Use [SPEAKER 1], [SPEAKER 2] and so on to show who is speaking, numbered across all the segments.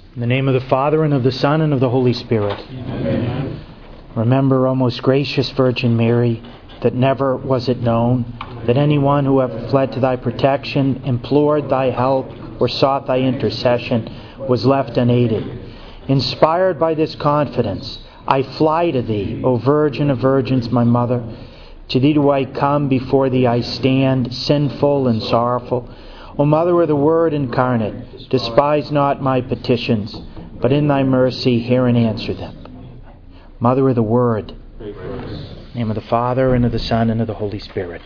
[SPEAKER 1] In the name of the Father, and of the Son, and of the Holy Spirit. Amen. Remember, O most gracious Virgin Mary, that never was it known that anyone who ever fled to thy protection, implored thy help, or sought thy intercession was left unaided. Inspired by this confidence, I fly to thee, O Virgin of Virgins, my Mother. To thee do I come, before thee I stand, sinful and sorrowful. O Mother of the Word incarnate, despise not my petitions, but in thy mercy hear and answer them. Mother of the Word, in the name of the Father, and of the Son, and of the Holy Spirit.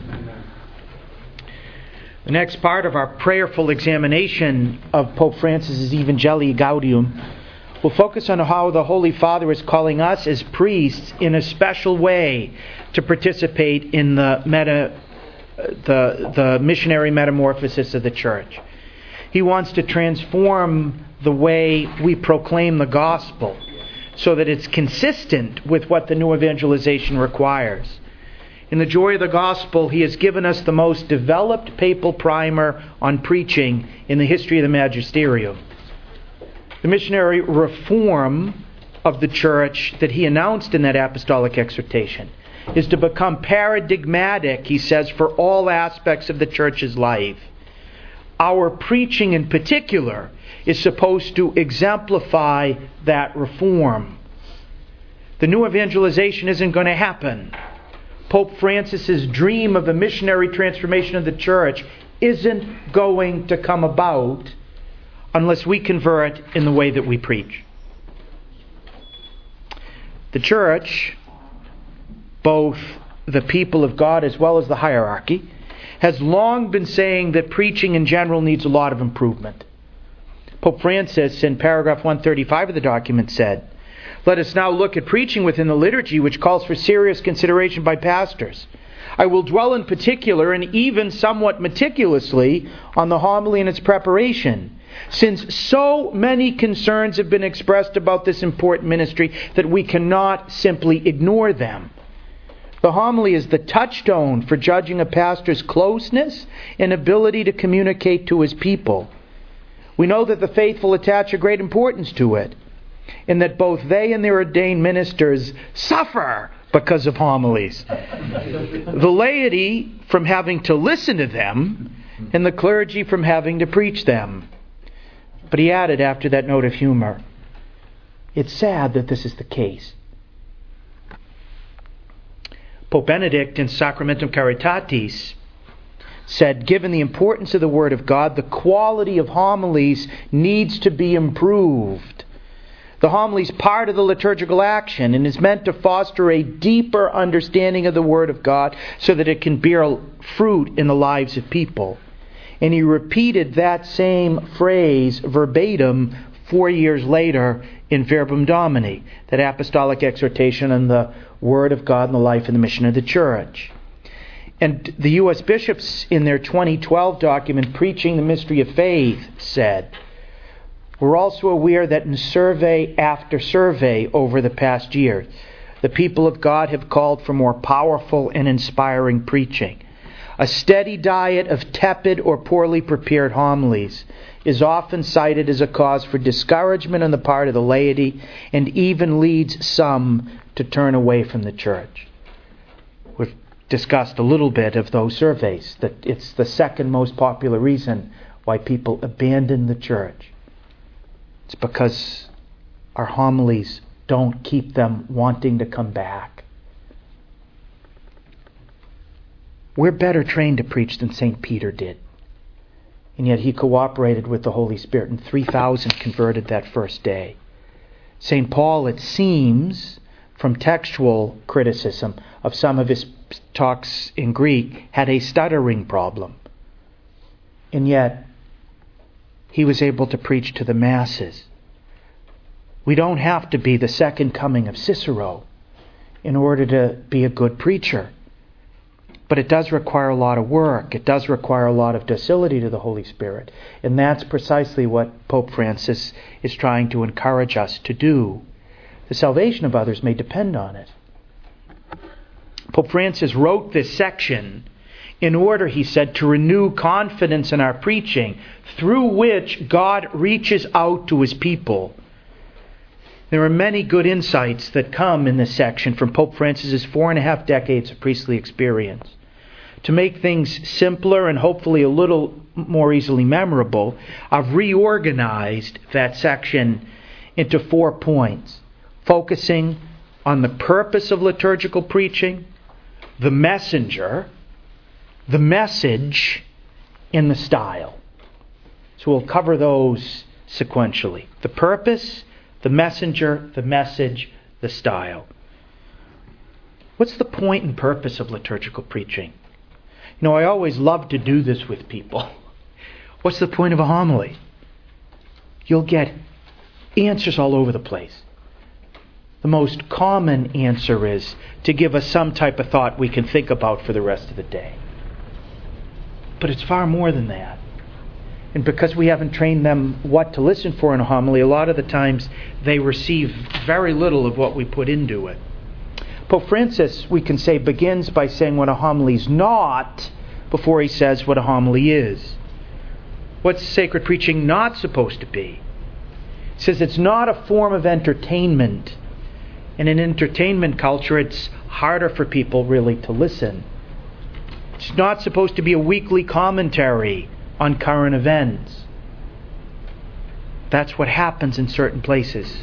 [SPEAKER 1] The next part of our prayerful examination of Pope Francis' Evangelii Gaudium will focus on how the Holy Father is calling us as priests in a special way to participate in the missionary metamorphosis of the Church. He wants to transform the way we proclaim the gospel so that it's consistent with what the new evangelization requires. In the Joy of the Gospel, he has given us the most developed papal primer on preaching in the history of the magisterium. The missionary reform of the Church that he announced in that apostolic exhortation is to become paradigmatic, he says, for all aspects of the Church's life. Our preaching in particular is supposed to exemplify that reform. The new evangelization isn't going to happen. Pope Francis's dream of a missionary transformation of the Church isn't going to come about unless we convert in the way that we preach. The Church, both the people of God as well as the hierarchy, has long been saying that preaching in general needs a lot of improvement. Pope Francis, in paragraph 135 of the document, said, "Let us now look at preaching within the liturgy, which calls for serious consideration by pastors. I will dwell in particular and even somewhat meticulously on the homily and its preparation, since so many concerns have been expressed about this important ministry that we cannot simply ignore them. The homily is the touchstone for judging a pastor's closeness and ability to communicate to his people. We know that the faithful attach a great importance to it, and that both they and their ordained ministers suffer because of homilies. The laity from having to listen to them, and the clergy from having to preach them." But he added, after that note of humor, "It's sad that this is the case." Pope Benedict in Sacramentum Caritatis said, "Given the importance of the Word of God, the quality of homilies needs to be improved. The homily is part of the liturgical action and is meant to foster a deeper understanding of the Word of God so that it can bear fruit in the lives of people." And he repeated that same phrase verbatim 4 years later in Verbum Domini, that apostolic exhortation on the Word of God and the life and the mission of the Church. And the U.S. bishops in their 2012 document, Preaching the Mystery of Faith, said, "We're also aware that in survey after survey over the past year, the people of God have called for more powerful and inspiring preaching. A steady diet of tepid or poorly prepared homilies is often cited as a cause for discouragement on the part of the laity and even leads some to turn away from the Church." We've discussed a little bit of those surveys, that it's the second most popular reason why people abandon the Church. It's because our homilies don't keep them wanting to come back. We're better trained to preach than St. Peter did. And yet he cooperated with the Holy Spirit, and 3,000 converted that first day. St. Paul, it seems, from textual criticism of some of his talks in Greek, had a stuttering problem. And yet he was able to preach to the masses. We don't have to be the second coming of Cicero in order to be a good preacher. But it does require a lot of work. It does require a lot of docility to the Holy Spirit. And that's precisely what Pope Francis is trying to encourage us to do. The salvation of others may depend on it. Pope Francis wrote this section in order, he said, to renew confidence in our preaching, through which God reaches out to his people. There are many good insights that come in this section from Pope Francis's 4.5 decades of priestly experience. To make things simpler and hopefully a little more easily memorable, I've reorganized that section into 4 points, focusing on the purpose of liturgical preaching, the messenger, the message, and the style. So we'll cover those sequentially. The purpose, the messenger, the message, the style. What's the point and purpose of liturgical preaching? You know, I always love to do this with people. What's the point of a homily? You'll get answers all over the place. The most common answer is to give us some type of thought we can think about for the rest of the day. But it's far more than that. And because we haven't trained them what to listen for in a homily, a lot of the times they receive very little of what we put into it. Pope Francis, we can say, begins by saying what a homily is not before he says what a homily is. What's sacred preaching not supposed to be? He says it's not a form of entertainment. In an entertainment culture, it's harder for people really to listen. It's not supposed to be a weekly commentary on current events. That's what happens in certain places.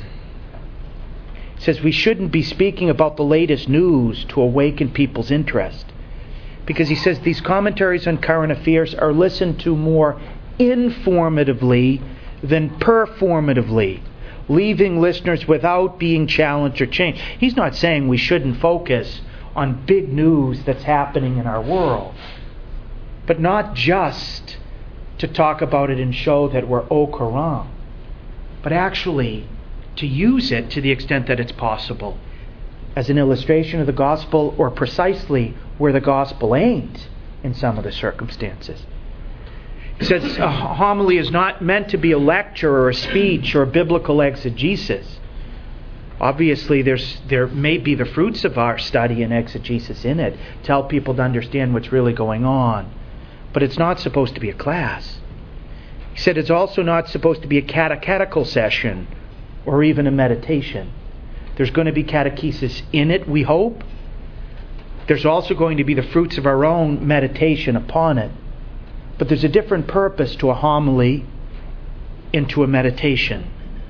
[SPEAKER 1] He says we shouldn't be speaking about the latest news to awaken people's interest. Because he says these commentaries on current affairs are listened to more informatively than performatively, leaving listeners without being challenged or changed. He's not saying we shouldn't focus on big news that's happening in our world, but not just to talk about it and show that we're au courant, but actually to use it to the extent that it's possible as an illustration of the gospel, or precisely where the gospel ain't in some of the circumstances. He says a homily is not meant to be a lecture or a speech or a biblical exegesis. Obviously, there may be the fruits of our study and exegesis in it, to help people to understand what's really going on. But it's not supposed to be a class. He said it's also not supposed to be a catechetical session or even a meditation. There's going to be catechesis in it, we hope. There's also going to be the fruits of our own meditation upon it. But there's a different purpose to a homily and to a meditation.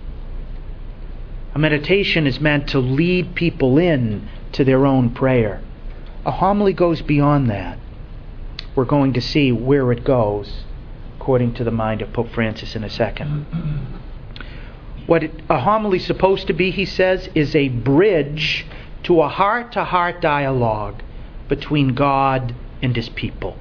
[SPEAKER 1] A meditation is meant to lead people in to their own prayer. A homily goes beyond that. We're going to see where it goes, according to the mind of Pope Francis in a second. What a homily is supposed to be, he says, is a bridge to a heart-to-heart dialogue between God and his people.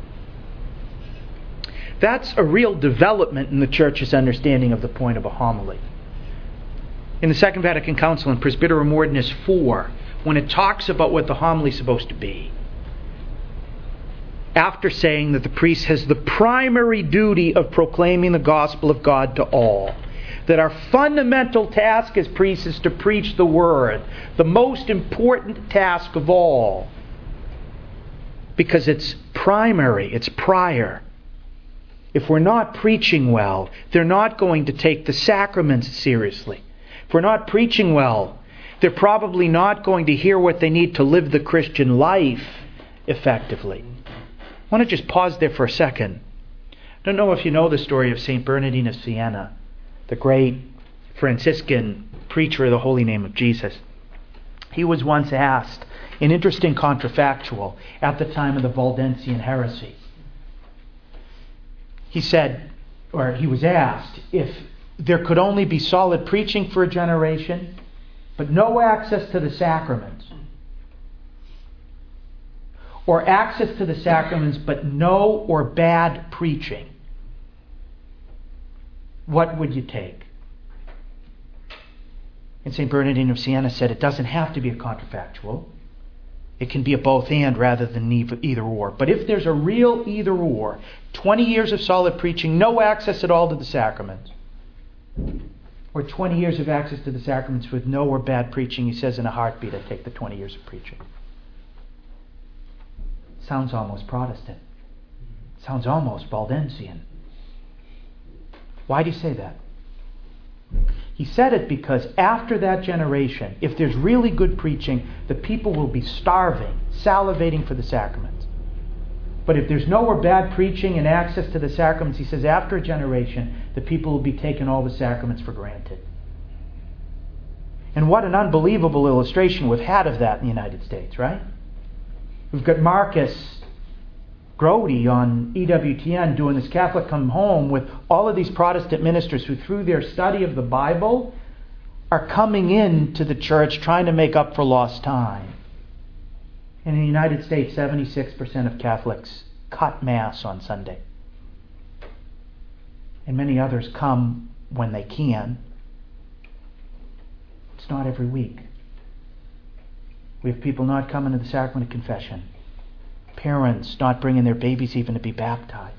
[SPEAKER 1] That's a real development in the Church's understanding of the point of a homily. In the Second Vatican Council in Presbyterum Ordinis 4, when it talks about what the homily is supposed to be, after saying that the priest has the primary duty of proclaiming the gospel of God to all, that our fundamental task as priests is to preach the word, the most important task of all, because it's primary, it's prior. If we're not preaching well, they're not going to take the sacraments seriously. If we're not preaching well, they're probably not going to hear what they need to live the Christian life effectively. I want to just pause there for a second. I don't know if you know the story of St. Bernardine of Siena, the great Franciscan preacher of the holy name of Jesus. He was once asked an interesting contrafactual at the time of the Valdensian heresy. He said, or he was asked, if there could only be solid preaching for a generation, but no access to the sacraments, or access to the sacraments but no or bad preaching, what would you take? And St. Bernardine of Siena said it doesn't have to be a contrafactual. It can be a both and rather than either or. But if there's a real either or, 20 years of solid preaching, no access at all to the sacraments, or 20 years of access to the sacraments with no or bad preaching, he says in a heartbeat, I'd take the 20 years of preaching. Sounds almost Protestant. Sounds almost Waldensian. Why do you say that? He said it because after that generation, if there's really good preaching, the people will be starving, salivating for the sacraments. But if there's no or bad preaching and access to the sacraments, he says after a generation, the people will be taking all the sacraments for granted. And what an unbelievable illustration we've had of that in the United States, right? We've got Marcus Grody on EWTN doing this Catholic Come Home with all of these Protestant ministers who, through their study of the Bible, are coming into the church trying to make up for lost time. In the United States, 76% of Catholics cut Mass on Sunday. And many others come when they can. It's not every week. We have people not coming to the sacrament of confession. Parents not bringing their babies even to be baptized.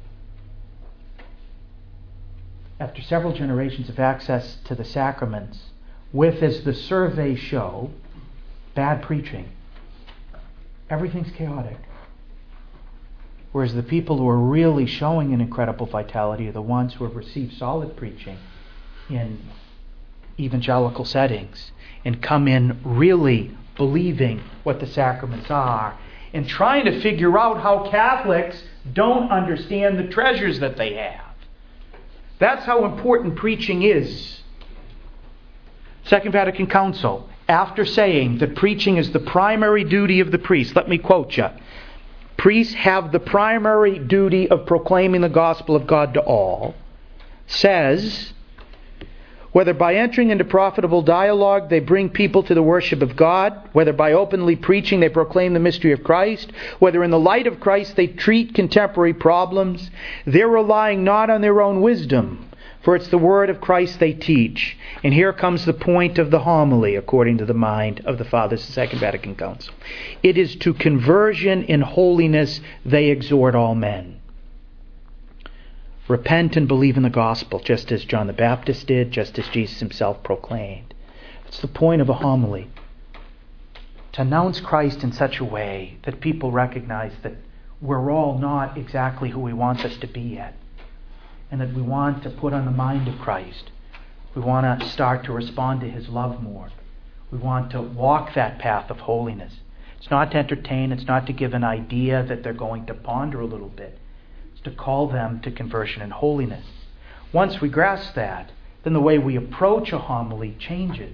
[SPEAKER 1] After several generations of access to the sacraments, with, as the surveys show, bad preaching, everything's chaotic. Whereas the people who are really showing an incredible vitality are the ones who have received solid preaching in evangelical settings and come in really believing what the sacraments are and trying to figure out how Catholics don't understand the treasures that they have. That's how important preaching is. Second Vatican Council, after saying that preaching is the primary duty of the priest, let me quote you. Priests have the primary duty of proclaiming the gospel of God to all, says, whether by entering into profitable dialogue they bring people to the worship of God, whether by openly preaching they proclaim the mystery of Christ, whether in the light of Christ they treat contemporary problems, they're relying not on their own wisdom, for it's the word of Christ they teach. And here comes the point of the homily, according to the mind of the Fathers of the Second Vatican Council. It is to conversion in holiness they exhort all men. Repent and believe in the gospel, just as John the Baptist did, just as Jesus himself proclaimed. It's the point of a homily. To announce Christ in such a way that people recognize that we're all not exactly who he wants us to be yet. And that we want to put on the mind of Christ. We want to start to respond to his love more. We want to walk that path of holiness. It's not to entertain, it's not to give an idea that they're going to ponder a little bit. To call them to conversion and holiness. Once we grasp that, then the way we approach a homily changes.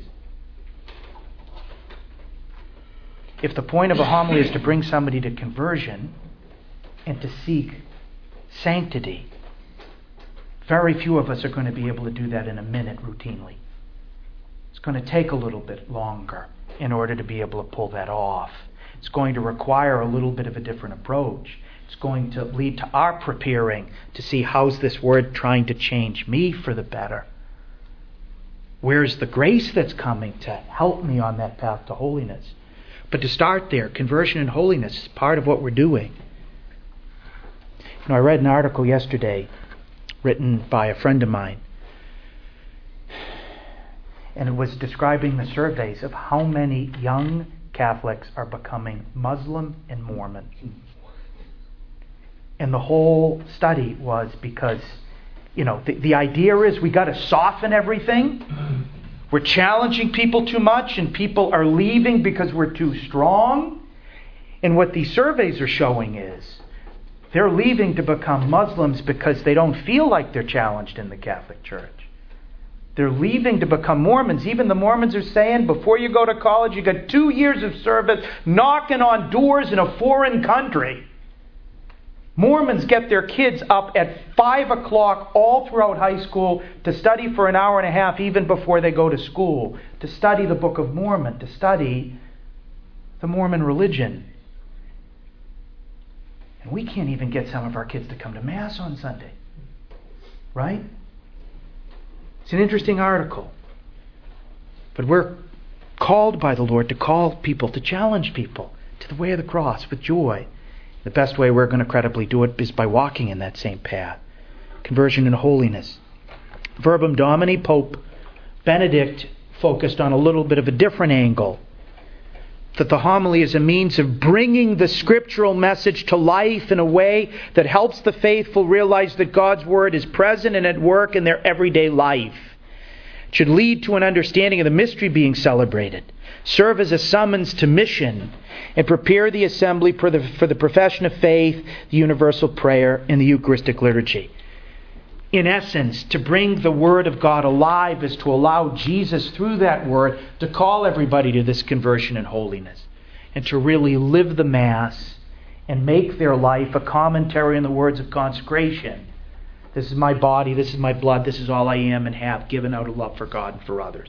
[SPEAKER 1] If the point of a homily is to bring somebody to conversion and to seek sanctity, very few of us are going to be able to do that in a minute routinely. It's going to take a little bit longer in order to be able to pull that off. It's going to require a little bit of a different approach. It's going to lead to our preparing to see how's this word trying to change me for the better. Where's the grace that's coming to help me on that path to holiness? But to start there, conversion and holiness is part of what we're doing. I read an article yesterday written by a friend of mine, and it was describing the surveys of how many young Catholics are becoming Muslim and Mormon. And the whole study was because, the idea is we got to soften everything. We're challenging people too much and people are leaving because we're too strong. And what these surveys are showing is they're leaving to become Muslims because they don't feel like they're challenged in the Catholic Church. They're leaving to become Mormons. Even the Mormons are saying before you go to college, you got 2 years of service knocking on doors in a foreign country. Mormons get their kids up at 5 o'clock all throughout high school to study for an hour and a half even before they go to school, to study the Book of Mormon, to study the Mormon religion. And we can't even get some of our kids to come to Mass on Sunday. Right? It's an interesting article. But we're called by the Lord to call people, to challenge people to the way of the cross with joy. The best way we're going to credibly do it is by walking in that same path. Conversion and holiness. Verbum Domini, Pope Benedict focused on a little bit of a different angle. that the homily is a means of bringing the scriptural message to life in a way that helps the faithful realize that God's Word is present and at work in their everyday life. It should lead to an understanding of the mystery being celebrated, serve as a summons to mission, and prepare the assembly for the profession of faith, the universal prayer, and the Eucharistic liturgy. In essence, to bring the Word of God alive is to allow Jesus, through that Word, to call everybody to this conversion and holiness, and to really live the Mass and make their life a commentary on the words of consecration. This is my body, this is my blood, this is all I am and have, given out of love for God and for others.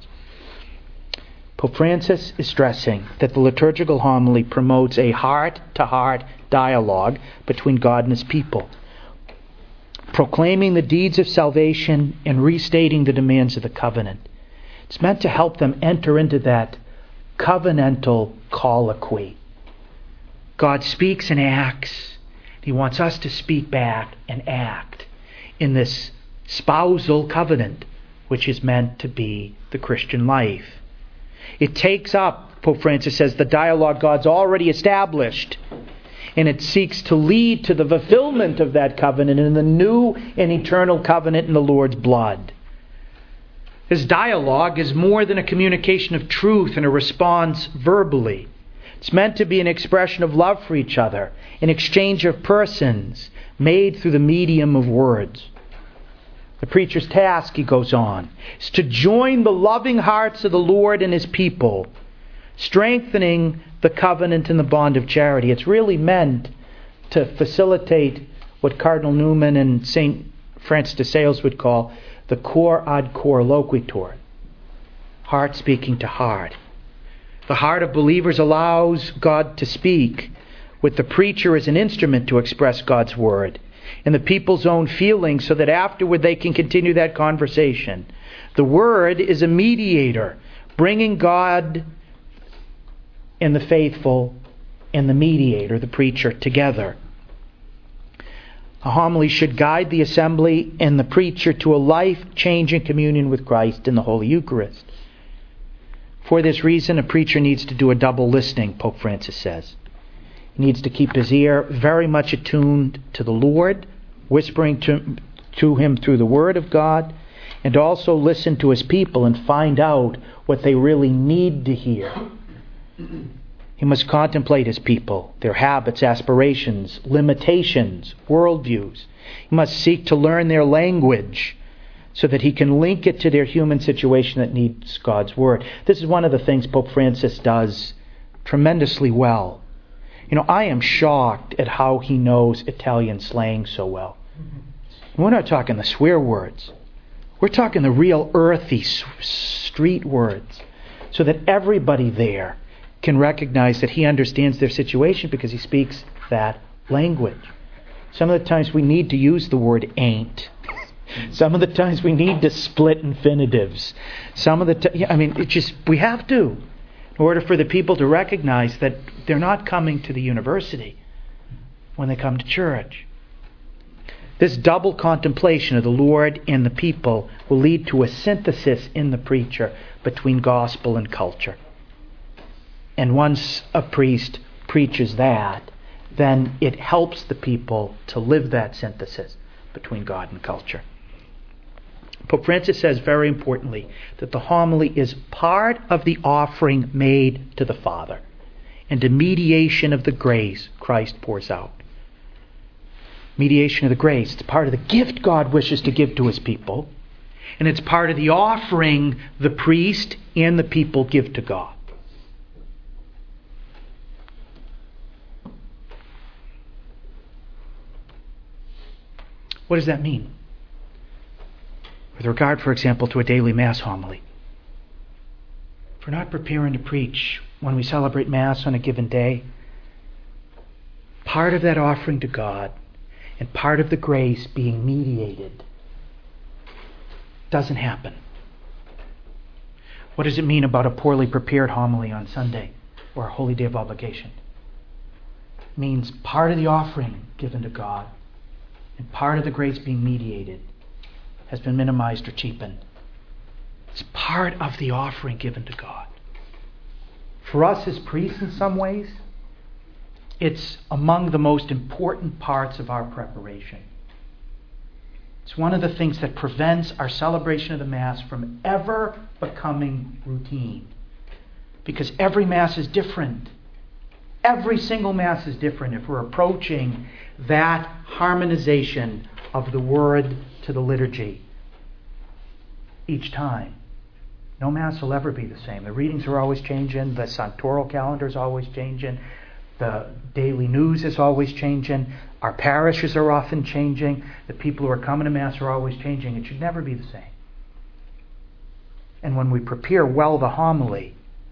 [SPEAKER 1] Pope Francis is stressing that the liturgical homily promotes a heart-to-heart dialogue between God and His people, proclaiming the deeds of salvation and restating the demands of the covenant. It's meant to help them enter into that covenantal colloquy. God speaks and acts. He wants us to speak back and act in this spousal covenant, which is meant to be the Christian life. It takes up, Pope Francis says, the dialogue God's already established, and it seeks to lead to the fulfillment of that covenant in the new and eternal covenant in the Lord's blood. This dialogue is more than a communication of truth and a response verbally. It's meant to be an expression of love for each other, an exchange of persons made through the medium of words. The preacher's task, he goes on, is to join the loving hearts of the Lord and His people, strengthening the covenant and the bond of charity. It's really meant to facilitate what Cardinal Newman and St. Francis de Sales would call the cor ad cor loquitur, heart speaking to heart. The heart of believers allows God to speak, with the preacher as an instrument to express God's Word and the people's own feelings, so that afterward they can continue that conversation. The Word is a mediator, bringing God and the faithful and the mediator, the preacher, together. A homily should guide the assembly and the preacher to a life-changing communion with Christ in the Holy Eucharist. For this reason, a preacher needs to do a double listening, Pope Francis says. He needs to keep his ear very much attuned to the Lord, whispering to Him through the Word of God, and also listen to His people and find out what they really need to hear. He must contemplate His people, their habits, aspirations, limitations, worldviews. He must seek to learn their language so that he can link it to their human situation that needs God's Word. This is one of the things Pope Francis does tremendously well. I am shocked at how he knows Italian slang so well. We're not talking the swear words. We're talking the real earthy street words, so that everybody there can recognize that he understands their situation because he speaks that language. Some of the times we need to use the word ain't. Some of the times we need to split infinitives. We have to, in order for the people to recognize that they're not coming to the university when they come to church. This double contemplation of the Lord and the people will lead to a synthesis in the preacher between gospel and culture. And once a priest preaches that, then it helps the people to live that synthesis between God and culture. Pope Francis says very importantly that the homily is part of the offering made to the Father and a mediation of the grace Christ pours out. Mediation of the grace. It's part of the gift God wishes to give to His people, and it's part of the offering the priest and the people give to God. What does that mean? With regard, for example, to a daily Mass homily. If we're not preparing to preach when we celebrate Mass on a given day, part of that offering to God and part of the grace being mediated doesn't happen. What does it mean about a poorly prepared homily on Sunday or a holy day of obligation? It means part of the offering given to God and part of the grace being mediated has been minimized or cheapened. It's part of the offering given to God. For us as priests in some ways, it's among the most important parts of our preparation. It's one of the things that prevents our celebration of the Mass from ever becoming routine. Because every Mass is different. Every single Mass is different if we're approaching that harmonization of the Word to the liturgy each time. No Mass will ever be the same. The readings are always changing. The sanctoral calendar is always changing. The daily news is always changing. Our parishes are often changing. The people who are coming to Mass are always changing. It should never be the same. And when we prepare well the homily,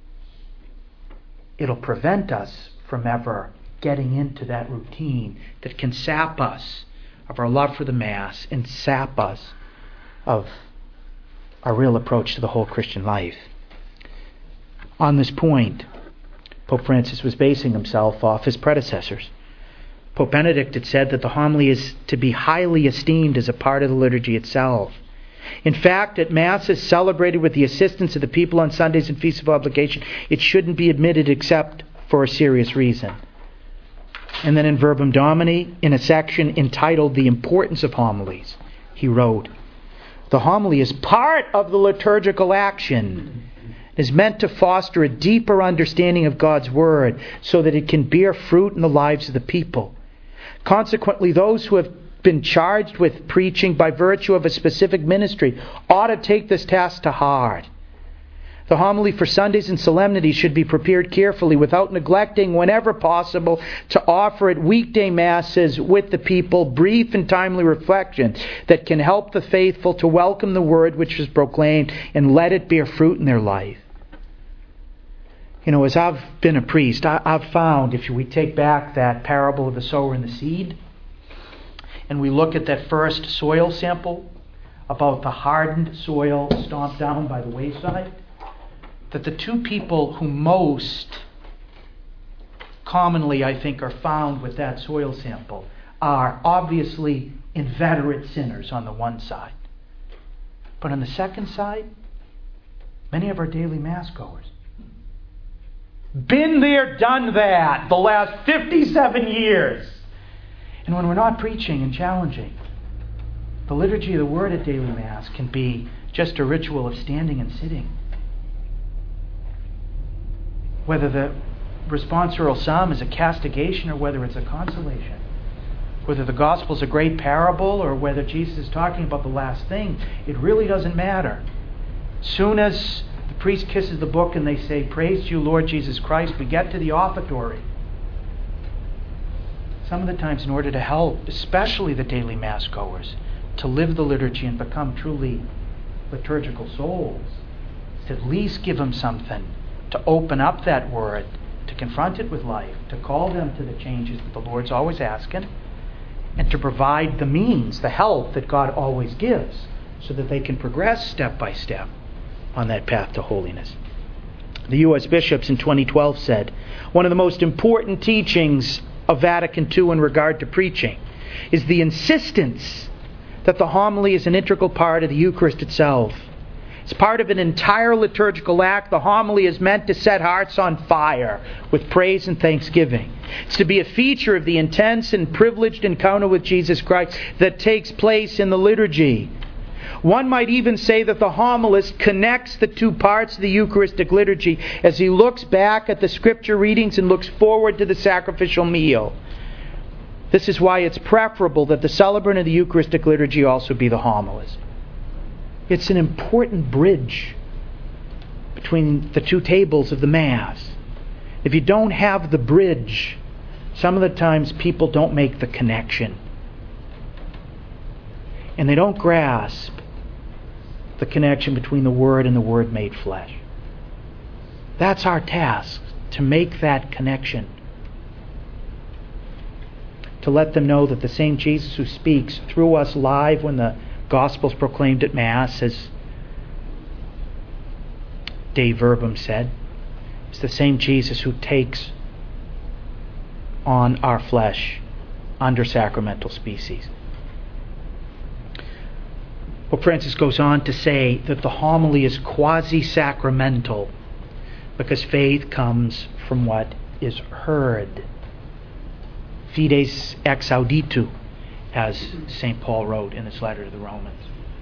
[SPEAKER 1] it'll prevent us from ever getting into that routine that can sap us of our love for the Mass and sap us of our real approach to the whole Christian life. On this point, Pope Francis was basing himself off his predecessors. Pope Benedict had said that the homily is to be highly esteemed as a part of the liturgy itself. In fact, at Masses celebrated with the assistance of the people on Sundays and feasts of obligation, it shouldn't be admitted except for a serious reason. And then in Verbum Domini, in a section entitled The Importance of Homilies, he wrote, "The homily is part of the liturgical action. It is meant to foster a deeper understanding of God's Word so that it can bear fruit in the lives of the people. Consequently, those who have been charged with preaching by virtue of a specific ministry ought to take this task to heart. The homily for Sundays and solemnities should be prepared carefully without neglecting, whenever possible, to offer at weekday Masses with the people brief and timely reflections that can help the faithful to welcome the Word which is proclaimed and let it bear fruit in their life." You know, as I've been a priest, I've found, if we take back that parable of the sower and the seed, and we look at that first soil sample about the hardened soil stomped down by the wayside, that the two people who most commonly, I think, are found with that soil sample are obviously inveterate sinners on the one side. But on the second side, many of our daily Mass goers. Been there, done that, the last 57 years. And when we're not preaching and challenging, the liturgy of the Word at daily Mass can be just a ritual of standing and sitting. Whether the responsorial psalm is a castigation or whether it's a consolation, whether the gospel is a great parable or whether Jesus is talking about the last thing, it really doesn't matter. Soon as the priest kisses the book and they say, "Praise to you, Lord Jesus Christ," we get to the offertory. Some of the times, in order to help, especially the daily Mass goers, to live the liturgy and become truly liturgical souls, to at least give them something to open up that Word, to confront it with life, to call them to the changes that the Lord's always asking, and to provide the means, the help that God always gives, so that they can progress step by step on that path to holiness. The U.S. bishops in 2012 said, "One of the most important teachings of Vatican II in regard to preaching is the insistence that the homily is an integral part of the Eucharist itself. It's part of an entire liturgical act. The homily is meant to set hearts on fire with praise and thanksgiving. It's to be a feature of the intense and privileged encounter with Jesus Christ that takes place in the liturgy. One might even say that the homilist connects the two parts of the Eucharistic liturgy as he looks back at the Scripture readings and looks forward to the sacrificial meal. This is why it's preferable that the celebrant of the Eucharistic liturgy also be the homilist. It's an important bridge between the two tables of the Mass. If you don't have the bridge, some of the times people don't make the connection. And they don't grasp the connection between the Word and the Word made flesh. That's our task, to make that connection. To let them know that the same Jesus who speaks through us live when the Gospel is proclaimed at Mass, as Dei Verbum said, is the same Jesus who takes on our flesh under sacramental species. Pope Francis goes on to say that the homily is quasi-sacramental Because faith comes from what is heard. Fides ex auditu, as St. Paul wrote in his letter to the Romans.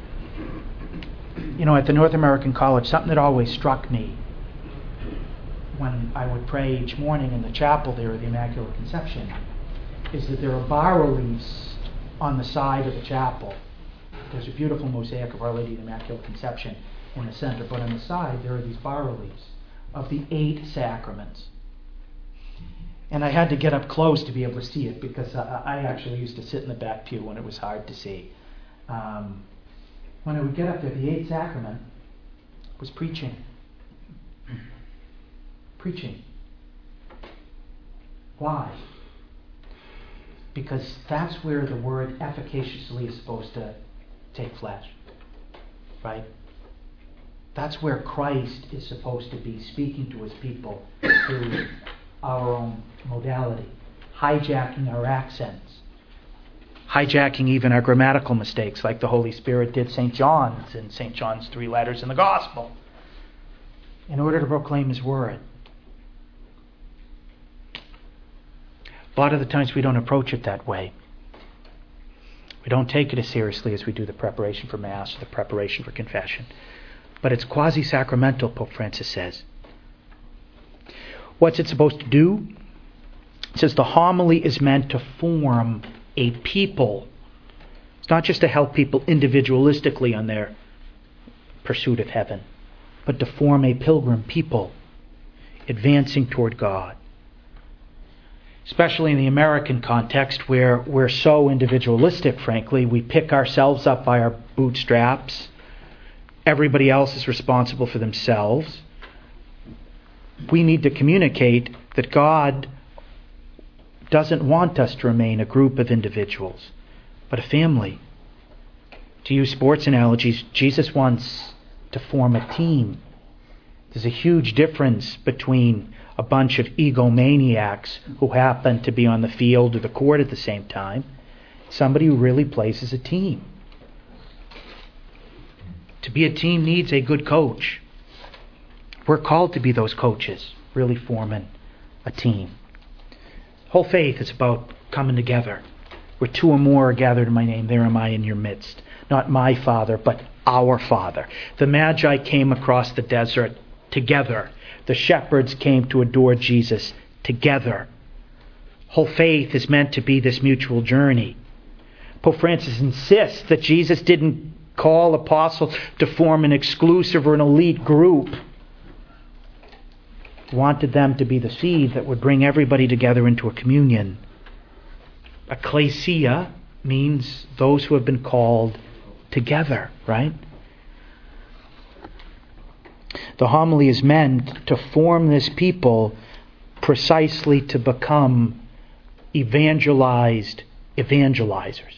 [SPEAKER 1] At the North American College, something that always struck me when I would pray each morning in the chapel there at the Immaculate Conception is that there are bas-reliefs on the side of the chapel. There's a beautiful mosaic of Our Lady of the Immaculate Conception in the center, but on the side there are these bas-reliefs of the 8 sacraments. And I had to get up close to be able to see it, because I actually used to sit in the back pew when it was hard to see. When I would get up there, the 8th sacrament was preaching. Preaching. Why? Because that's where the word efficaciously is supposed to take flesh. Right? That's where Christ is supposed to be speaking to his people through our own modality, hijacking our accents, hijacking even our grammatical mistakes, like the Holy Spirit did St. John's in St. John's 3 letters in the Gospel, in order to proclaim his word. A lot of the times we don't approach it that way. We don't take it as seriously as we do the preparation for Mass or the preparation for confession. But it's quasi-sacramental, Pope Francis says. What's it supposed to do? It says the homily is meant to form a people. It's not just to help people individualistically on their pursuit of heaven, but to form a pilgrim people advancing toward God. Especially in the American context, where we're so individualistic, frankly. We pick ourselves up by our bootstraps. Everybody else is responsible for themselves. We need to communicate that God doesn't want us to remain a group of individuals, but a family. To use sports analogies, Jesus wants to form a team. There's a huge difference between a bunch of egomaniacs who happen to be on the field or the court at the same time, somebody who really plays as a team. To be a team needs a good coach. We're called to be those coaches, really forming a team. Whole faith is about coming together. Where 2 or more are gathered in my name, there am I in your midst. Not my Father, but our Father. The Magi came across the desert together. The shepherds came to adore Jesus together. Whole faith is meant to be this mutual journey. Pope Francis insists that Jesus didn't call apostles to form an exclusive or an elite group. He wanted them to be the seed that would bring everybody together into a communion. Ecclesia means those who have been called together, right? The homily is meant to form this people precisely to become evangelized evangelizers.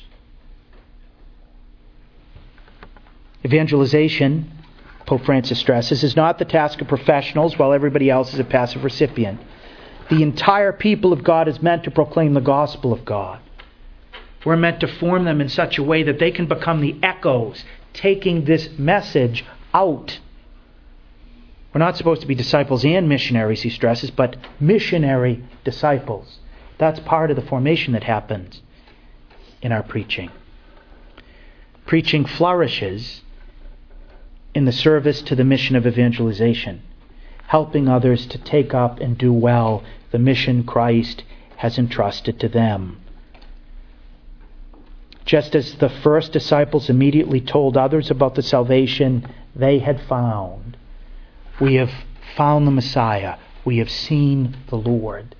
[SPEAKER 1] Evangelization, Pope Francis stresses, is not the task of professionals while everybody else is a passive recipient. The entire people of God is meant to proclaim the gospel of God. We're meant to form them in such a way that they can become the echoes, taking this message out. We're not supposed to be disciples and missionaries, he stresses, but missionary disciples. That's part of the formation that happens in our preaching. Preaching flourishes in the service to the mission of evangelization, helping others to take up and do well the mission Christ has entrusted to them. Just as the first disciples immediately told others about the salvation they had found, we have found the Messiah. We have seen the Lord.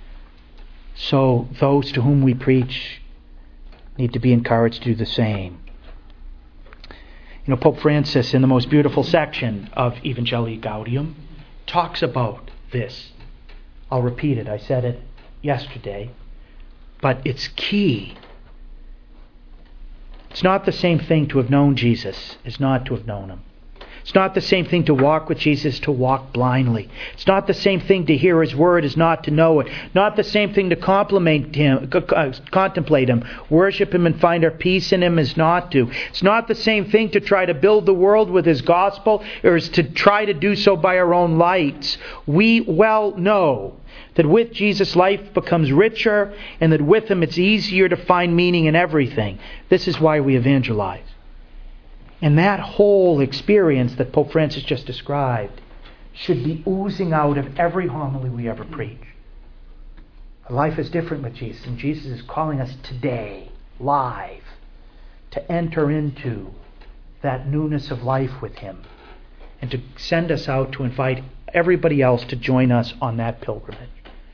[SPEAKER 1] So those to whom we preach need to be encouraged to do the same. You know, Pope Francis, in the most beautiful section of Evangelii Gaudium, talks about this. I'll repeat it. I said it yesterday. But it's key. It's not the same thing to have known Jesus as not to have known him. It's not the same thing to walk with Jesus to walk blindly. It's not the same thing to hear His Word as not to know it. Not the same thing to contemplate Him, worship Him and find our peace in Him as not to. It's not the same thing to try to build the world with His gospel or as to try to do so by our own lights. We well know that with Jesus life becomes richer and that with Him it's easier to find meaning in everything. This is why we evangelize. And that whole experience that Pope Francis just described should be oozing out of every homily we ever preach. Life is different with Jesus, and Jesus is calling us today, live, to enter into that newness of life with Him and to send us out to invite everybody else to join us on that pilgrimage.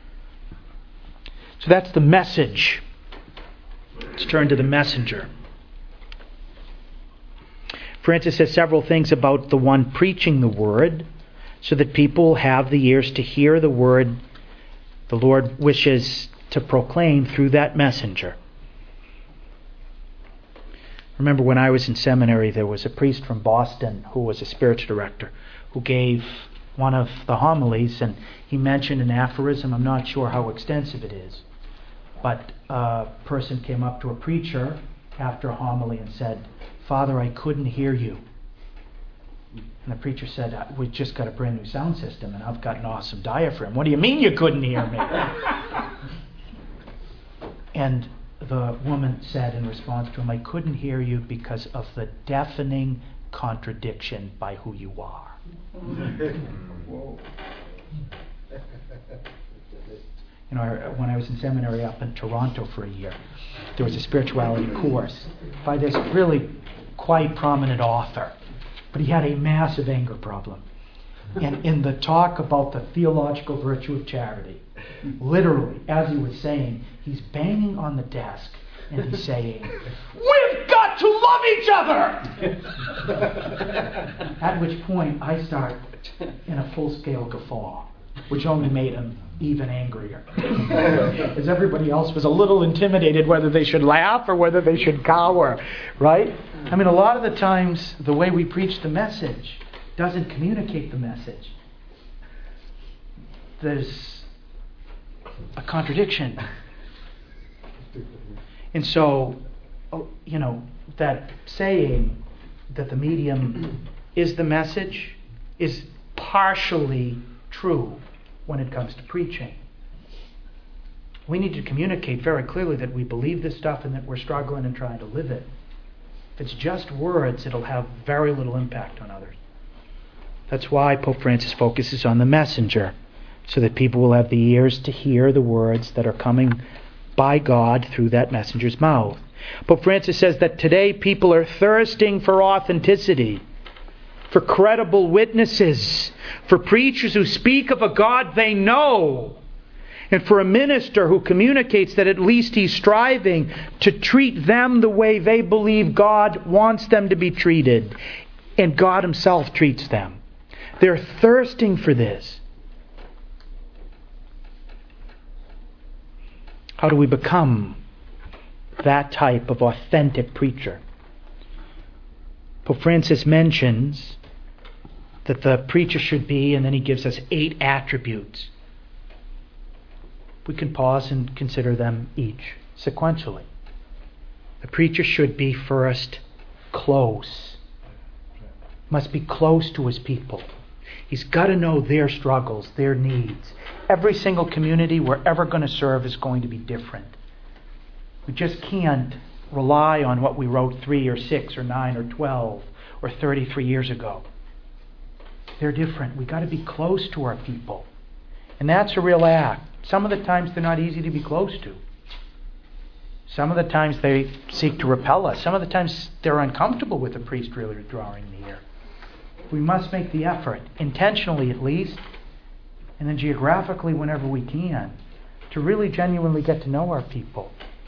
[SPEAKER 1] So that's the message. Let's turn to the messenger. Francis says several things about the one preaching the Word, so that people have the ears to hear the Word the Lord wishes to proclaim through that messenger. Remember when I was in seminary, there was a priest from Boston who was a spiritual director who gave one of the homilies, and he mentioned an aphorism. I'm not sure how extensive it is, but a person came up to a preacher after a homily and said, "Father, I couldn't hear you." And the preacher said, "We just got a brand new sound system and I've got an awesome diaphragm." "What do you mean you couldn't hear me?" And the woman said in response to him, "I couldn't hear you because of the deafening contradiction by who you are." You know, when I was in seminary up in Toronto for a year, there was a spirituality course by this really quite prominent author. But he had a massive anger problem. And in the talk about the theological virtue of charity, literally, as he was saying, he's banging on the desk and he's saying, "We've got to love each other!" At which point I start in a full-scale guffaw, which only made him even angrier. As everybody else was a little intimidated whether they should laugh or whether they should cower, right? I mean, a lot of the times the way we preach the message doesn't communicate the message. There's a contradiction. And so, you know, that saying that the medium is the message is partially true when it comes to preaching. We need to communicate very clearly that we believe this stuff and that we're struggling and trying to live it. If it's just words, it'll have very little impact on others. That's why Pope Francis focuses on the messenger, so that people will have the ears to hear the words that are coming by God through that messenger's mouth. Pope Francis says that today people are thirsting for authenticity, for credible witnesses, for preachers who speak of a God they know, and for a minister who communicates that at least he's striving to treat them the way they believe God wants them to be treated, and God Himself treats them. They're thirsting for this. How do we become that type of authentic preacher? Pope Francis mentions that the preacher should be, and then he gives us 8 attributes. We can pause and consider them each sequentially. The preacher should be first close. Must be close to his people. He's got to know their struggles, their needs. Every single community we're ever going to serve is going to be different. We just can't rely on what we wrote 3 or 6 or 9 or 12 or 33 years ago. They're different. We've got to be close to our people. And that's a real act. Some of the times they're not easy to be close to. Some of the times they seek to repel us. Some of the times they're uncomfortable with the priest really drawing near. We must make the effort, intentionally at least, and then geographically whenever we can, to really genuinely get to know our people.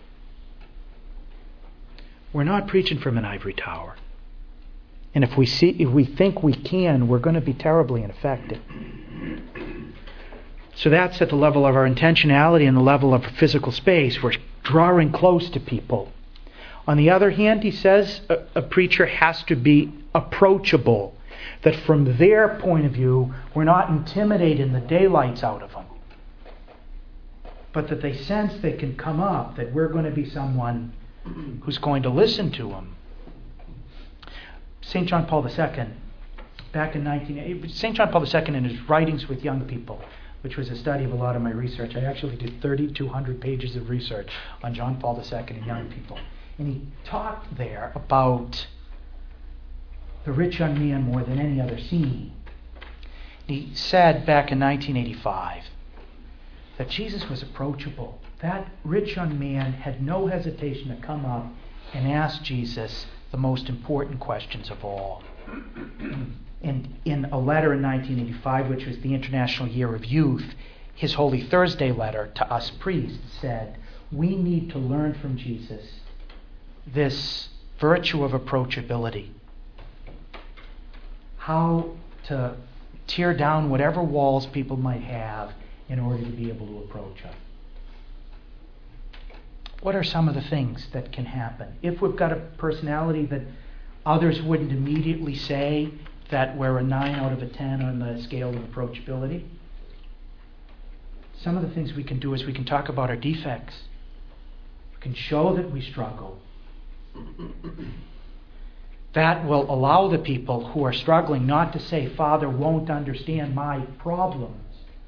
[SPEAKER 1] We're not preaching from an ivory tower. And if we think we can, we're going to be terribly ineffective. So that's at the level of our intentionality and the level of our physical space. We're drawing close to people. On the other hand, he says a preacher has to be approachable. That from their point of view, we're not intimidating the daylights out of them. But that they sense they can come up, that we're going to be someone who's going to listen to them. St. John Paul II, back in St. John Paul II in his writings with young people, which was a study of a lot of my research. I actually did 3,200 pages of research on John Paul II and young people. And he talked there about the rich young man more than any other scene. He said back in 1985 that Jesus was approachable. That rich young man had no hesitation to come up and ask Jesus the most important questions of all. And in a letter in 1985, which was the International Year of Youth, his Holy Thursday letter to us priests said, we need to learn from Jesus this virtue of approachability. How to tear down whatever walls people might have in order to be able to approach us. What are some of the things that can happen? If we've got a personality that others wouldn't immediately say that we're a 9 out of a 10 on the scale of approachability, some of the things we can do is we can talk about our defects. We can show that we struggle. That will allow the people who are struggling not to say, Father won't understand my problems.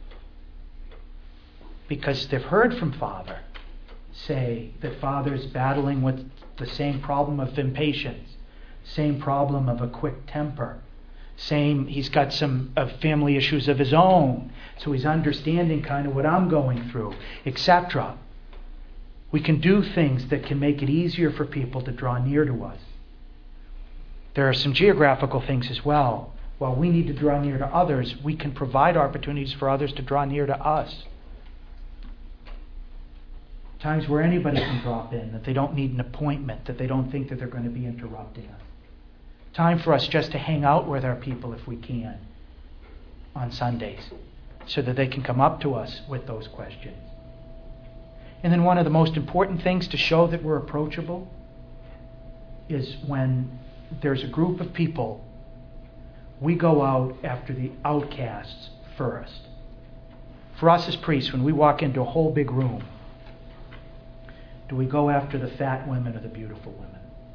[SPEAKER 1] Because they've heard from Father say that Father's battling with the same problem of impatience, same problem of a quick temper, he's got some family issues of his own, so he's understanding kind of what I'm going through, etc. We can do things that can make it easier for people to draw near to us. There are some geographical things as well. While we need to draw near to others, we can provide opportunities for others to draw near to us. Times where anybody can drop in, that they don't need an appointment, that they don't think that they're going to be interrupting us. Time for us just to hang out with our people if we can on Sundays, so that they can come up to us with those questions. And then one of the most important things to show that we're approachable is when there's a group of people, we go out after the outcasts first. For us as priests, when we walk into a whole big room, do we go after the fat women or the beautiful women?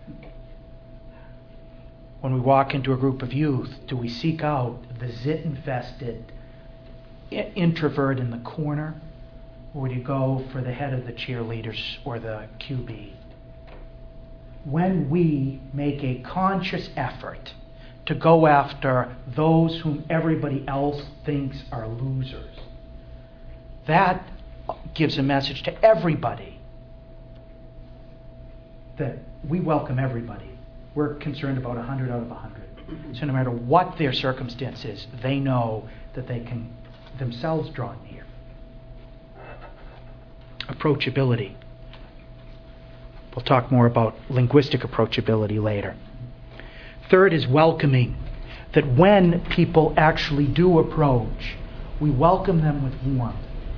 [SPEAKER 1] When we walk into a group of youth, do we seek out the zit-infested introvert in the corner? Or do you go for the head of the cheerleaders or the QB? When we make a conscious effort to go after those whom everybody else thinks are losers, that gives a message to everybody that we welcome everybody. We're concerned about 100 out of 100. So no matter what their circumstance is, they know that they can themselves draw near. Approachability. We'll talk more about linguistic approachability later. Third is welcoming. That when people actually do approach, we welcome them with warmth.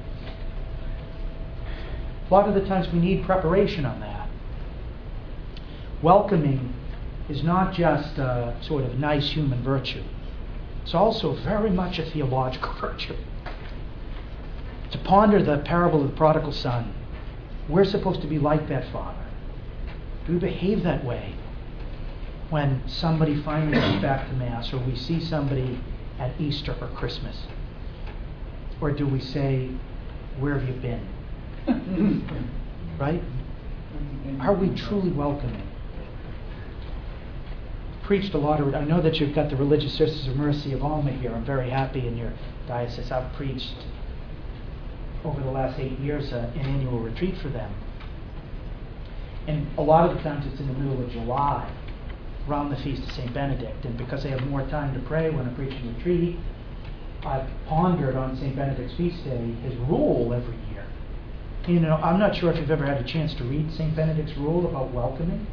[SPEAKER 1] A lot of the times we need preparation on that. Welcoming is not just a sort of nice human virtue. It's also very much a theological virtue. To ponder the parable of the prodigal son, we're supposed to be like that father. Do we behave that way when somebody finally goes back to Mass, or we see somebody at Easter or Christmas? Or do we say, where have you been? Right? Are we truly welcoming? Preached a lot of, I know that you've got the Religious Sisters of Mercy of Alma here. I'm very happy in your diocese. I've preached over the last 8 years an annual retreat for them. And a lot of the times it's in the middle of July, around the Feast of St. Benedict. And because I have more time to pray when I'm preaching retreat, I've pondered on St. Benedict's feast day, his rule every year. You know, I'm not sure if you've ever had a chance to read St. Benedict's rule about welcoming.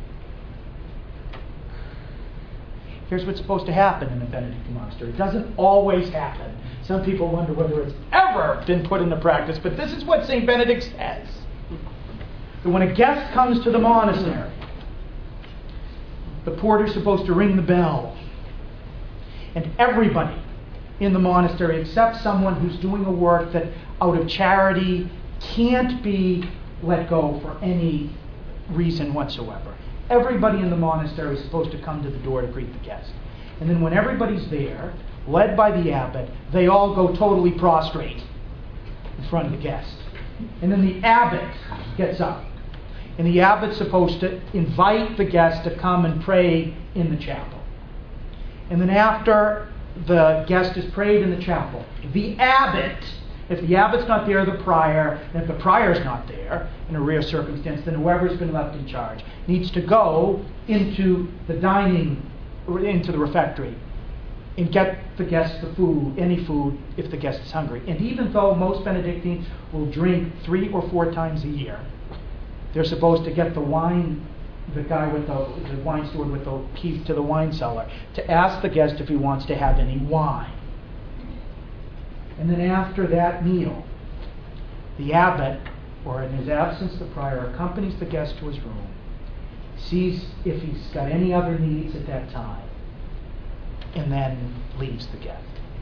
[SPEAKER 1] Here's what's supposed to happen in a Benedictine monastery. It doesn't always happen. Some people wonder whether it's ever been put into practice, but this is what St. Benedict says. That when a guest comes to the monastery, the porter's supposed to ring the bell. And everybody in the monastery, except someone who's doing a work that out of charity can't be let go for any reason whatsoever. Everybody in the monastery is supposed to come to the door to greet the guest. And then when everybody's there, led by the abbot, they all go totally prostrate in front of the guest. And then the abbot gets up. And the abbot's supposed to invite the guest to come and pray in the chapel. And then after the guest has prayed in the chapel, the abbot, if the abbot's not there, the prior, and if the prior's not there, in a rare circumstance, then whoever's been left in charge needs to go into the into the refectory, and get the guest the food, any food, if the guest is hungry. And even though most Benedictines will drink 3 or 4 times a year, they're supposed to get the wine, the guy with the wine steward with the keys to the wine cellar, to ask the guest if he wants to have any wine. And then after that meal, the abbot, or in his absence the prior, accompanies the guest to his room, sees if he's got any other needs at that time, and then leaves the guest.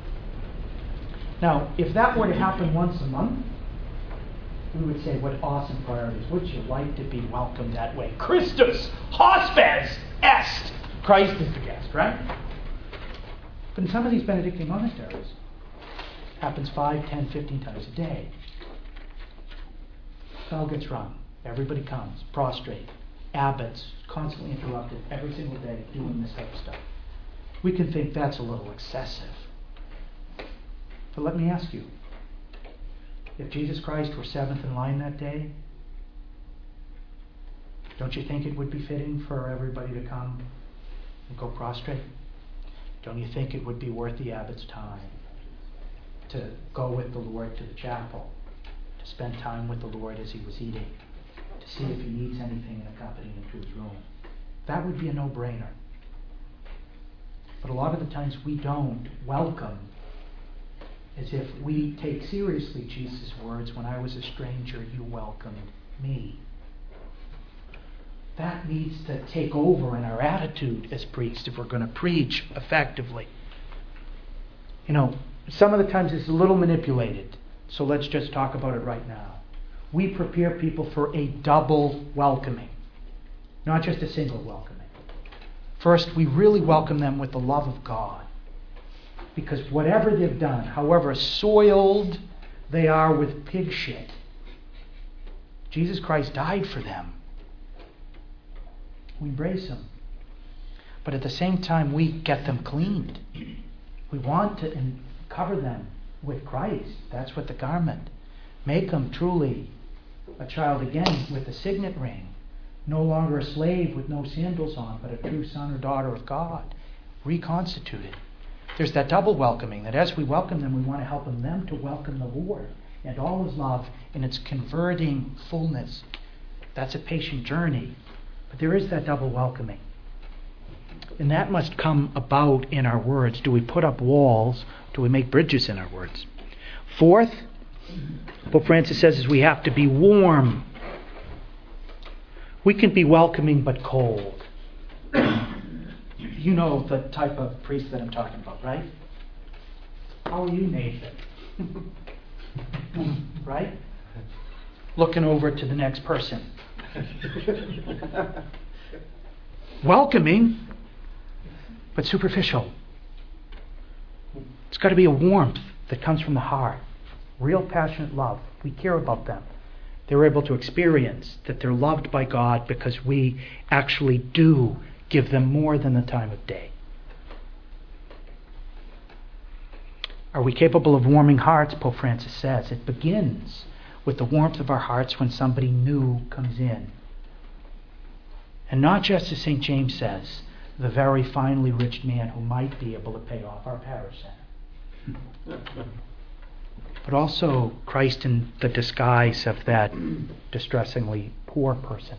[SPEAKER 1] Now, if that were to happen once a month, we would say, what awesome priorities. Would you like to be welcomed that way? Christus, hospes est. Christ is the guest, right? But in some of these Benedictine monasteries, it happens 5, 10, 15 times a day. Bell gets rung. Everybody comes, prostrate. Abbots, constantly interrupted every single day doing this type of stuff. We can think that's a little excessive. But let me ask you, if Jesus Christ were 7th in line that day, don't you think it would be fitting for everybody to come and go prostrate? Don't you think it would be worth the abbot's time to go with the Lord to the chapel, to spend time with the Lord as he was eating, to see if he needs anything and accompany him to his room? That would be a no-brainer. But a lot of the times we don't welcome as if we take seriously Jesus' words, when I was a stranger, you welcomed me. That needs to take over in our attitude as priests if we're going to preach effectively. You know, some of the times it's a little manipulated, so let's just talk about it right now. We prepare people for a double welcoming, not just a single welcoming. First, we really welcome them with the love of God. Because whatever they've done, however soiled they are with pig shit, Jesus Christ died for them. We embrace them. But at the same time, we get them cleaned. We want to cover them with Christ. That's what the garment. Make them truly a child again with a signet ring. No longer a slave with no sandals on, but a true son or daughter of God. Reconstituted. There's that double welcoming, that as we welcome them, we want to help them to welcome the Lord and all His love in its converting fullness. That's a patient journey. But there is that double welcoming. And that must come about in our words. Do we put up walls? Do we make bridges in our words? Fourth, Pope Francis says is we have to be warm. We can be welcoming but cold. You know the type of priest that I'm talking about, right? How are you, Nathan? Right? Looking over to the next person. Welcoming, but superficial. It's got to be a warmth that comes from the heart. Real passionate love. We care about them. They're able to experience that they're loved by God because we actually do give them more than the time of day. Are we capable of warming hearts? Pope Francis says it begins with the warmth of our hearts when somebody new comes in. And not just as St. James says, the very finely rich man who might be able to pay off our parish center. But also Christ in the disguise of that distressingly poor person.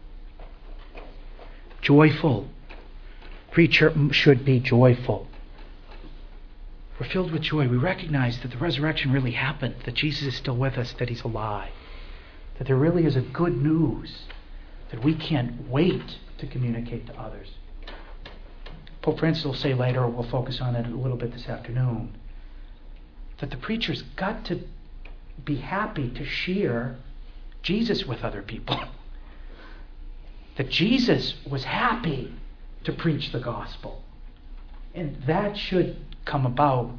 [SPEAKER 1] Joyful. Preacher should be joyful. We're filled with joy. We recognize that the resurrection really happened, that Jesus is still with us, that He's alive, that there really is a good news that we can't wait to communicate to others. Pope Francis will say later, or we'll focus on it a little bit this afternoon, that the preacher's got to be happy to share Jesus with other people. That Jesus was happy to preach the gospel. And that should come about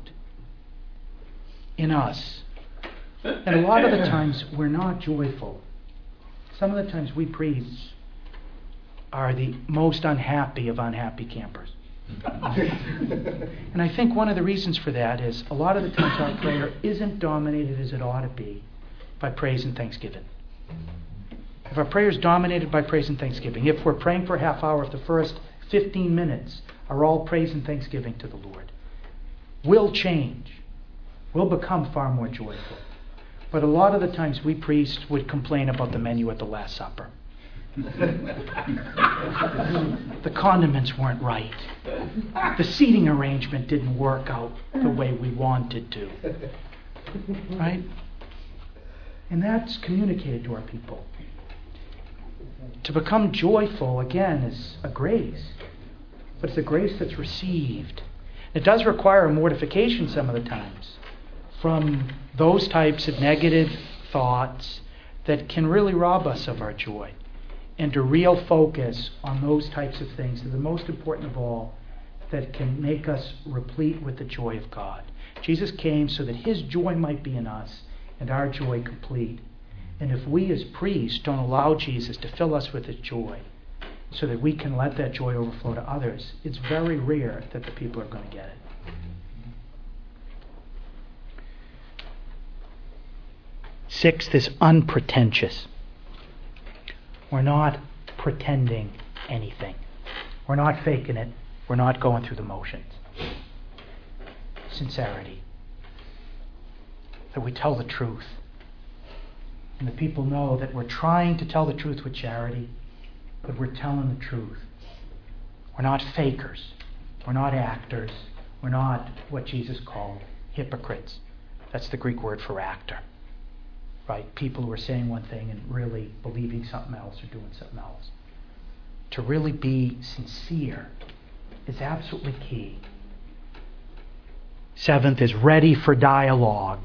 [SPEAKER 1] in us. And a lot of the times we're not joyful. Some of the times we priests are the most unhappy of unhappy campers. And I think one of the reasons for that is a lot of the times our prayer isn't dominated as it ought to be by praise and thanksgiving. If our prayer is dominated by praise and thanksgiving, if we're praying for a half hour, if the first 15 minutes are all praise and thanksgiving to the Lord, we'll change. We'll become far more joyful. But a lot of the times we priests would complain about the menu at the Last Supper. The condiments weren't right. The seating arrangement didn't work out the way we wanted to. Right? And that's communicated to our people. To become joyful, again, is a grace. But it's a grace that's received. It does require a mortification some of the times from those types of negative thoughts that can really rob us of our joy. And to real focus on those types of things that are the most important of all, that can make us replete with the joy of God. Jesus came so that His joy might be in us and our joy complete. And if we as priests don't allow Jesus to fill us with His joy so that we can let that joy overflow to others, it's very rare that the people are going to get it. Sixth is unpretentious. We're not pretending anything. We're not faking it. We're not going through the motions. Sincerity. That we tell the truth. And the people know that we're trying to tell the truth with charity, but we're telling the truth. We're not fakers. We're not actors. We're not what Jesus called hypocrites. That's the Greek word for actor. Right? People who are saying one thing and really believing something else or doing something else. To really be sincere is absolutely key. Seventh is ready for dialogue.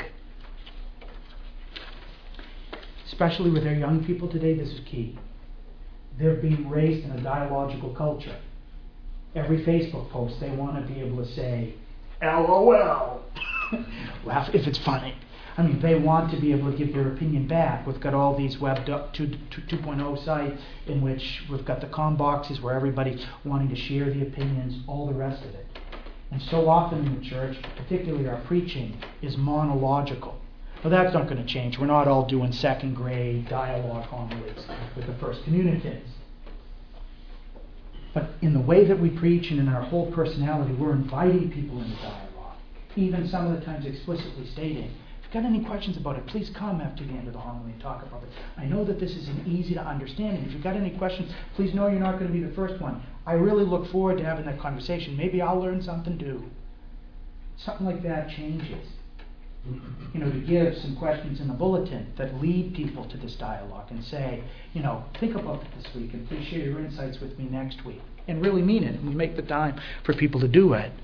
[SPEAKER 1] Especially with our young people today, this is key. They're being raised in a dialogical culture. Every Facebook post, they want to be able to say, LOL. Laugh if it's funny. I mean, they want to be able to give their opinion back. We've got all these Web 2.0 sites in which we've got the com boxes where everybody's wanting to share the opinions, all the rest of it. And so often in the church, particularly our preaching, is monological. Well, that's not going to change. We're not all doing second grade dialogue homilies with the first communicants. But in the way that we preach and in our whole personality, we're inviting people into dialogue. Even some of the times explicitly stating, if you've got any questions about it, please come after the end of the homily and talk about it. I know that this isn't easy to understand, and if you've got any questions, please know you're not going to be the first one. I really look forward to having that conversation. Maybe I'll learn something too. Something like that changes. To give some questions in the bulletin that lead people to this dialogue and say, think about it this week and please share your insights with me next week. And really mean it, and we make the time for people to do it.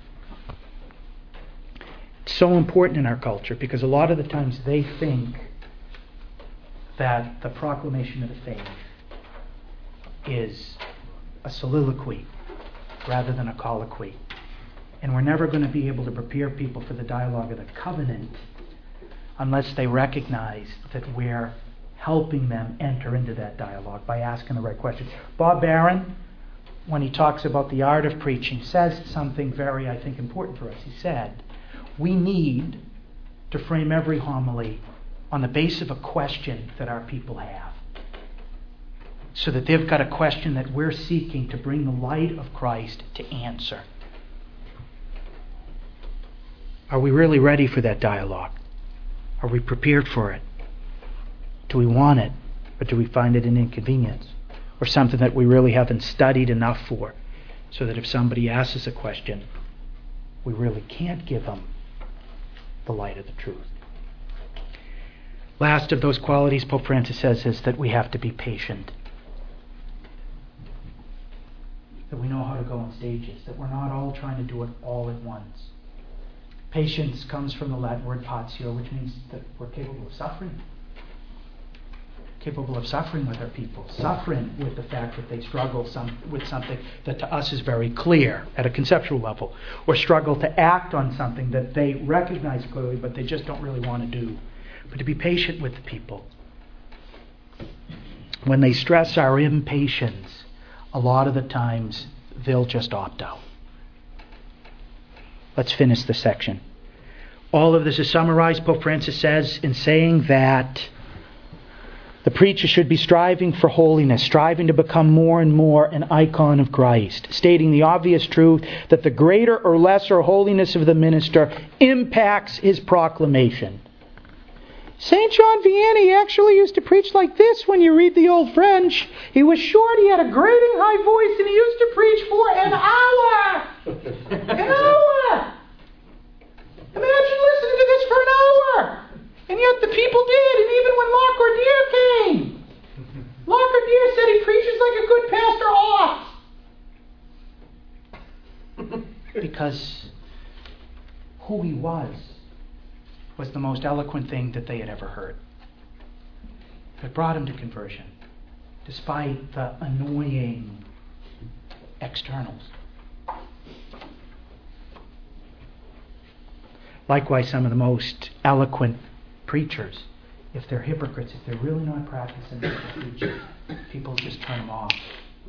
[SPEAKER 1] It's so important in our culture because a lot of the times they think that the proclamation of the faith is a soliloquy rather than a colloquy. And we're never going to be able to prepare people for the dialogue of the covenant unless they recognize that we're helping them enter into that dialogue by asking the right questions. Bob Barron, when he talks about the art of preaching, says something very, I think, important for us. He said, we need to frame every homily on the basis of a question that our people have. So that they've got a question that we're seeking to bring the light of Christ to answer. Are we really ready for that dialogue? Are we prepared for it? Do we want it? Or do we find it an inconvenience? Or something that we really haven't studied enough for? So that if somebody asks us a question, we really can't give them the light of the truth. Last of those qualities, Pope Francis says, is that we have to be patient. that we know how to go in stages, that we're not all trying to do it all at once. Patience comes from the Latin word patio, which means that we're capable of suffering. Capable of suffering with our people, suffering with the fact that they struggle with something that to us is very clear at a conceptual level, or struggle to act on something that they recognize clearly but they just don't really want to do. But to be patient with the people. When they stress our impatience, a lot of the times they'll just opt out. Let's finish the section. All of this is summarized, Pope Francis says, in saying that the preacher should be striving for holiness, striving to become more and more an icon of Christ, stating the obvious truth that the greater or lesser holiness of the minister impacts his proclamation. St. John Vianney actually used to preach like this when you read the Old French. He was short, he had a grating high voice, and he used to preach for an hour. An hour! Imagine listening to this for an hour. And yet the people did, and even when Lacordaire came, Lacordaire said he preaches like a good pastor ought. Because who he was the most eloquent thing that they had ever heard. It brought him to conversion, despite the annoying externals. Likewise, some of the most eloquent preachers, if they're hypocrites, if they're really not practicing what they're preaching, people just turn them off.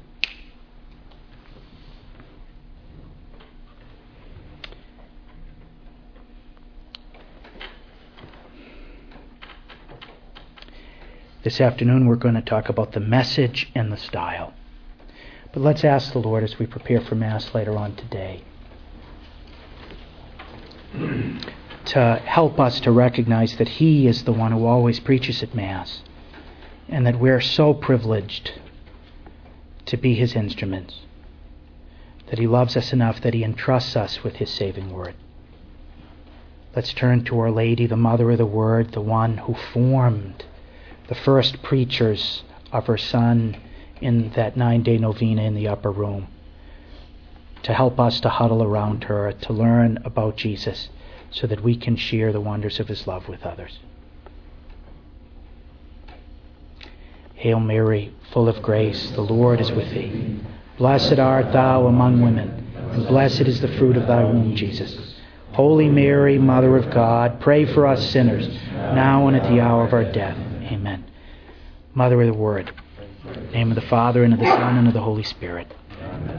[SPEAKER 1] This afternoon we're going to talk about the message and the style. But let's ask the Lord as we prepare for Mass later on today to help us to recognize that He is the one who always preaches at Mass, and that we're so privileged to be His instruments, that He loves us enough that He entrusts us with His saving word. Let's turn to Our Lady, the Mother of the Word, the one who formed the first preachers of her Son in that 9-day novena in the upper room, to help us to huddle around her, to learn about Jesus, so that we can share the wonders of His love with others. Hail Mary, full of grace, the Lord is with thee. Blessed art thou among women, and blessed is the fruit of thy womb, Jesus. Holy Mary, Mother of God, pray for us sinners, now and at the hour of our death. Amen. Mother of the Word, in the name of the Father, and of the Son, and of the Holy Spirit. Amen.